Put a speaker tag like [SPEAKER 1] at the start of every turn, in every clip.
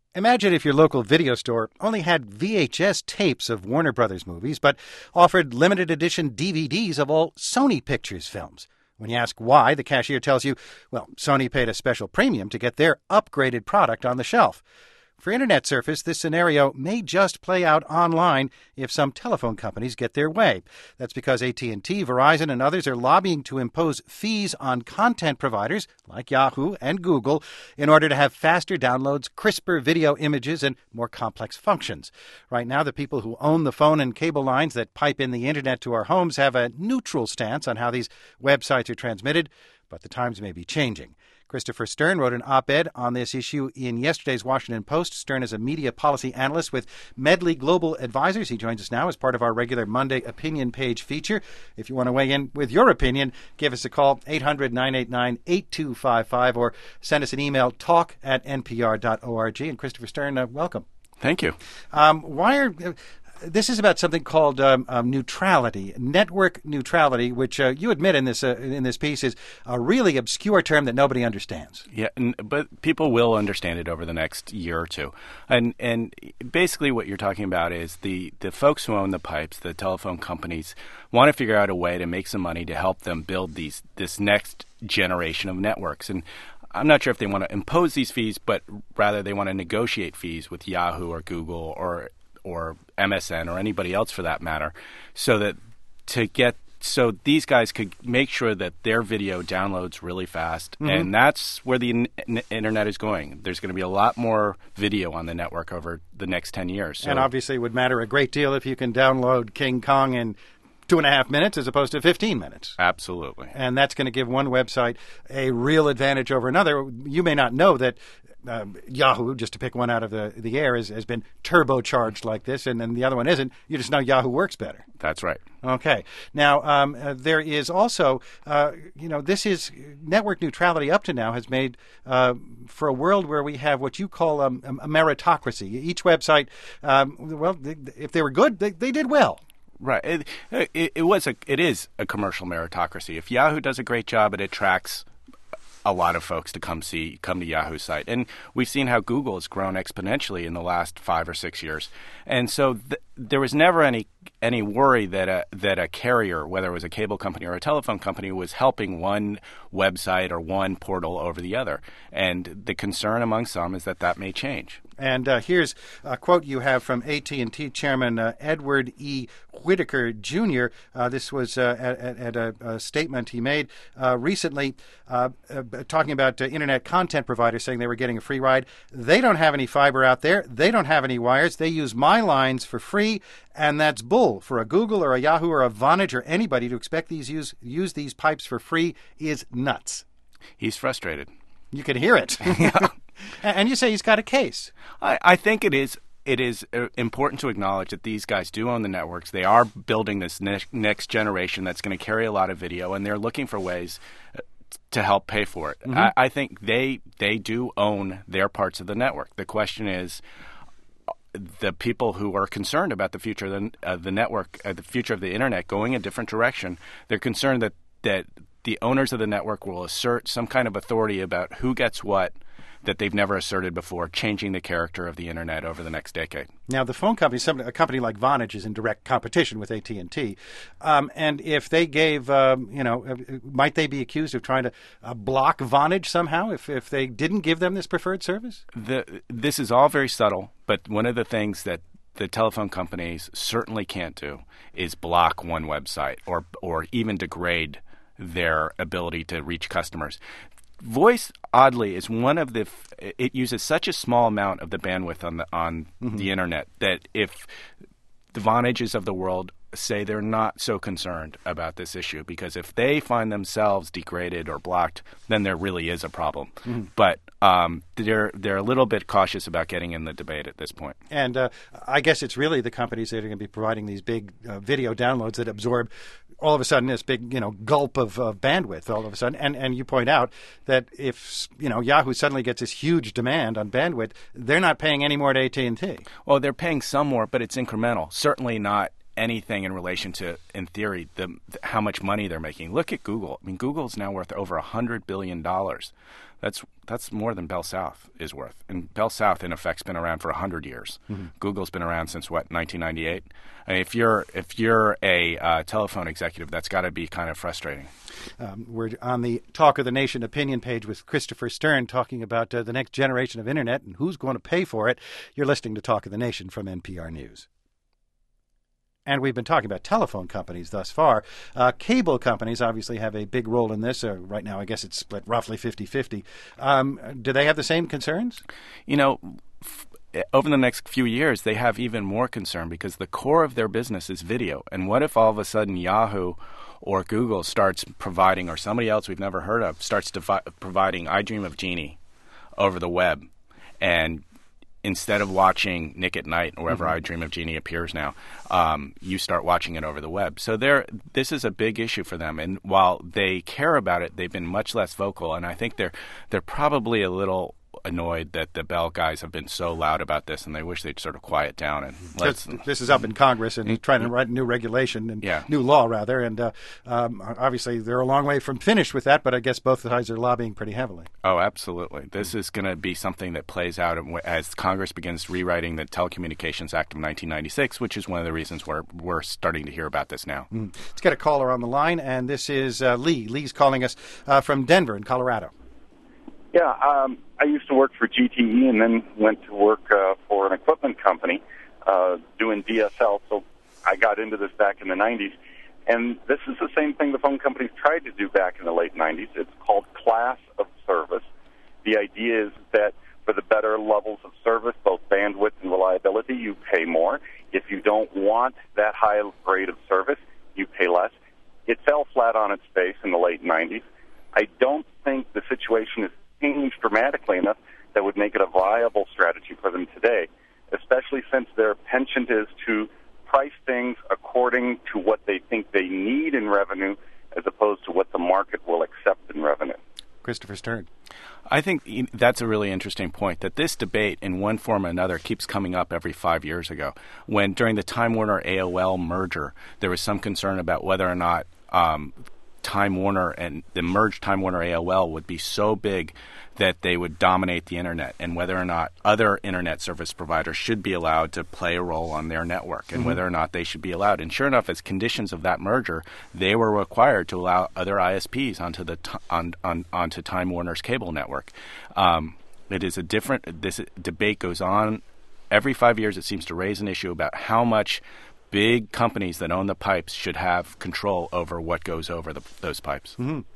[SPEAKER 1] Imagine if your local video store only had VHS tapes of Warner Brothers movies, but offered limited edition DVDs of all Sony Pictures films. When you ask why, the cashier tells you, well, Sony paid a special premium to get their upgraded product on the shelf. For Internet Surface, this scenario may just play out online if some telephone companies get their way. That's because AT&T, Verizon, and others are lobbying to impose fees on content providers like Yahoo and Google in order to have faster downloads, crisper video images, and more complex functions. Right now, the people who own the phone and cable lines that pipe in the Internet to our homes have a neutral stance on how these websites are transmitted, but the times may be changing. Christopher Stern wrote an op-ed on this issue in yesterday's Washington Post. Stern is a media policy analyst with Medley Global Advisors. He joins us now as part of our regular Monday Opinion Page feature. If you want to weigh in with your opinion, give us a call, 800-989-8255, or send us an email, talk@npr.org. And Christopher Stern, welcome.
[SPEAKER 2] Thank you.
[SPEAKER 1] This is about something called neutrality, network neutrality, which you admit in this piece is a really obscure term that nobody understands.
[SPEAKER 2] Yeah, but people will understand it over the next year or two. And basically what you're talking about is the folks who own the pipes, the telephone companies, want to figure out a way to make some money to help them build this next generation of networks. And I'm not sure if they want to impose these fees, but rather they want to negotiate fees with Yahoo or Google or MSN or anybody else for that matter, so these guys could make sure that their video downloads really fast. Mm-hmm. And that's where the internet is going. There's going to be a lot more video on the network over the next 10 years.
[SPEAKER 1] And obviously it would matter a great deal if you can download King Kong in 2.5 minutes as opposed to 15 minutes.
[SPEAKER 2] Absolutely.
[SPEAKER 1] And that's going to give one website a real advantage over another. You may not know that Yahoo, just to pick one out of the air, has been turbocharged like this, and then the other one isn't. You just know Yahoo works better.
[SPEAKER 2] That's right.
[SPEAKER 1] Okay. Now, there is also, this is network neutrality up to now has made for a world where we have what you call a meritocracy. Each website, if they were good, they did well.
[SPEAKER 2] Right. It is a commercial meritocracy. If Yahoo does a great job, it attracts a lot of folks to come to Yahoo's site. And we've seen how Google has grown exponentially in the last 5 or 6 years. And so there was never any worry that a carrier, whether it was a cable company or a telephone company, was helping one website or one portal over the other. And the concern among some is that may change.
[SPEAKER 1] And here's a quote you have from AT&T Chairman Edward E. Whitaker, Jr. This was at a statement he made recently talking about Internet content providers saying they were getting a free ride. They don't have any fiber out there. They don't have any wires. They use my lines for free, and that's bull. For a Google or a Yahoo or a Vonage or anybody to expect use these pipes for free is nuts.
[SPEAKER 2] He's frustrated.
[SPEAKER 1] You can hear it.
[SPEAKER 2] Yeah.
[SPEAKER 1] And you say he's got a case.
[SPEAKER 2] I think it is important to acknowledge that these guys do own the networks. They are building this next generation that's going to carry a lot of video, and they're looking for ways to help pay for it. Mm-hmm. I think they do own their parts of the network. The question is, the people who are concerned about the future of the network, the future of the internet going a different direction, they're concerned that the owners of the network will assert some kind of authority about who gets what that they've never asserted before, changing the character of the internet over the next decade.
[SPEAKER 1] Now, the phone company, a company like Vonage, is in direct competition with AT&T. And if they gave, might they be accused of trying to block Vonage somehow if they didn't give them this preferred service?
[SPEAKER 2] This is all very subtle, but one of the things that the telephone companies certainly can't do is block one website or even degrade their ability to reach customers. Voice, oddly, is one of it uses such a small amount of the bandwidth on mm-hmm. the internet that if the Vonages of the world say they're not so concerned about this issue, because if they find themselves degraded or blocked, then there really is a problem. Mm-hmm. But they're a little bit cautious about getting in the debate at this point.
[SPEAKER 1] And I guess it's really the companies that are going to be providing these big video downloads that absorb all of a sudden this big gulp of bandwidth all of a sudden. And you point out that if Yahoo suddenly gets this huge demand on bandwidth, they're not paying any more to AT&T.
[SPEAKER 2] Well, they're paying some more, but it's incremental. Certainly not anything in relation to, in theory, how much money they're making. Look at Google. I mean, Google's now worth over $100 billion. That's more than Bell South is worth. And Bell South, in effect, has been around for 100 years. Mm-hmm. Google's been around since, 1998? I mean, if you're a telephone executive, that's got to be kind of frustrating.
[SPEAKER 1] We're on the Talk of the Nation opinion page with Christopher Stern talking about the next generation of Internet and who's going to pay for it. You're listening to Talk of the Nation from NPR News. And we've been talking about telephone companies thus far. Cable companies obviously have a big role in this. Right now, I guess it's split roughly 50-50. Do they have the same concerns?
[SPEAKER 2] Over the next few years, they have even more concern because the core of their business is video. And what if all of a sudden Yahoo or Google starts providing, or somebody else we've never heard of, starts providing I Dream of Jeannie over the web, and instead of watching Nick at Night or wherever I Dream of Jeannie appears now, you start watching it over the web. So this is a big issue for them. And while they care about it, they've been much less vocal. And I think they're probably a little annoyed that the Bell guys have been so loud about this, and they wish they'd sort of quiet down. And
[SPEAKER 1] this is up in Congress and trying to write new regulation and new law, rather. And obviously, they're a long way from finished with that, but I guess both sides are lobbying pretty heavily.
[SPEAKER 2] Oh, absolutely. This is going to be something that plays out as Congress begins rewriting the Telecommunications Act of 1996, which is one of the reasons we're starting to hear about this now.
[SPEAKER 1] Let's get a caller on the line, and this is Lee. Lee's calling us from Denver in Colorado.
[SPEAKER 3] Yeah, I used to work for GTE and then went to work for an equipment company doing DSL. So I got into this back in the 90s. And this is the same thing the phone companies tried to do back in the late 90s. It's called class of service. The idea is that for the better levels of service, both bandwidth and reliability, you pay more. If you don't want that high grade of service, you pay less. It fell flat on its face in the late 90s. I don't think the situation is changed dramatically enough that would make it a viable strategy for them today, especially since their penchant is to price things according to what they think they need in revenue as opposed to what the market will accept in revenue.
[SPEAKER 1] Christopher Stern.
[SPEAKER 2] I think that's a really interesting point, that this debate in one form or another keeps coming up every 5 years ago. When during the Time Warner AOL merger, there was some concern about whether or not Time Warner and the merged Time Warner AOL would be so big that they would dominate the Internet, and whether or not other Internet service providers should be allowed to play a role on their network, and whether or not they should be allowed. And sure enough, as conditions of that merger, they were required to allow other ISPs onto Time Warner's cable network. It is this debate goes on. Every 5 years it seems to raise an issue about how much big companies that own the pipes should have control over what goes over those pipes.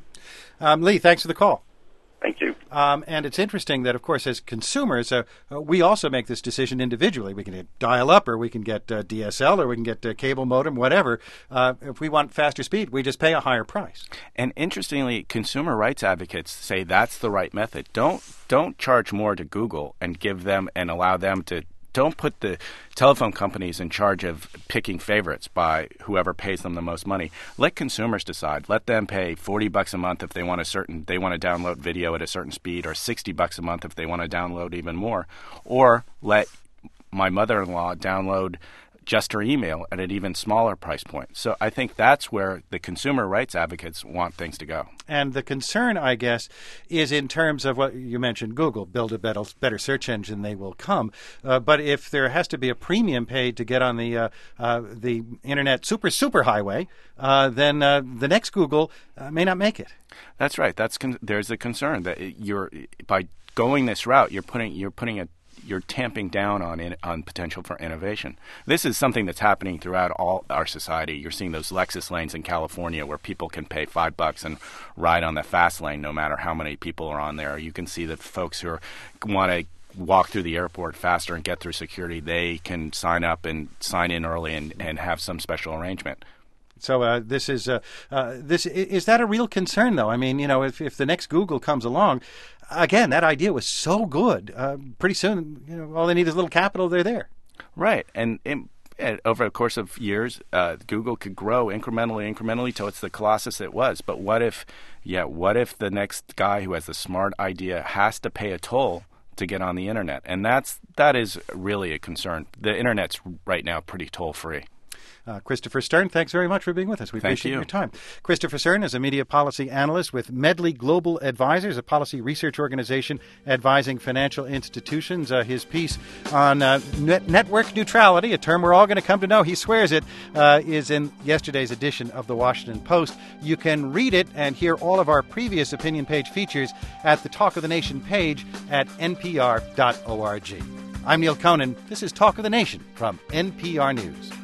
[SPEAKER 1] Lee, thanks for the call.
[SPEAKER 3] Thank you.
[SPEAKER 1] And it's interesting that, of course, as consumers, we also make this decision individually. We can get dial-up, or we can get DSL, or we can get cable modem, whatever. If we want faster speed, we just pay a higher price.
[SPEAKER 2] And interestingly, consumer rights advocates say that's the right method. Don't charge more to Google and give them and allow them to. Don't put the telephone companies in charge of picking favorites by whoever pays them the most money. Let consumers decide. Let them pay $40 a month if they want to download video at a certain speed, or $60 a month if they want to download even more. Or let my mother-in-law download just her email at an even smaller price point. So I think that's where the consumer rights advocates want things to go.
[SPEAKER 1] And the concern, I guess, is in terms of what you mentioned, Google, build a better search engine, they will come. But if there has to be a premium paid to get on the Internet super highway, then the next Google may not make it.
[SPEAKER 2] That's right. There's a concern that by going this route, you're tamping down on potential for innovation. This is something that's happening throughout all our society. You're seeing those Lexus lanes in California where people can pay $5 and ride on the fast lane no matter how many people are on there. You can see that folks who want to walk through the airport faster and get through security, they can sign up and sign in early and have some special arrangement.
[SPEAKER 1] So is that a real concern, though? I mean, if the next Google comes along, again, that idea was so good. Pretty soon, all they need is a little capital. They're there.
[SPEAKER 2] Right. And over the course of years, Google could grow incrementally till it's the colossus it was. But what if the next guy who has the smart idea has to pay a toll to get on the Internet? And that is really a concern. The Internet's right now pretty toll-free.
[SPEAKER 1] Christopher Stern, thanks very much for being with us. We appreciate your time. Christopher Stern is a media policy analyst with Medley Global Advisors, a policy research organization advising financial institutions. His piece on network neutrality, a term we're all going to come to know, he swears it, is in yesterday's edition of the Washington Post. You can read it and hear all of our previous opinion page features at the Talk of the Nation page at npr.org. I'm Neil Conan. This is Talk of the Nation from NPR News.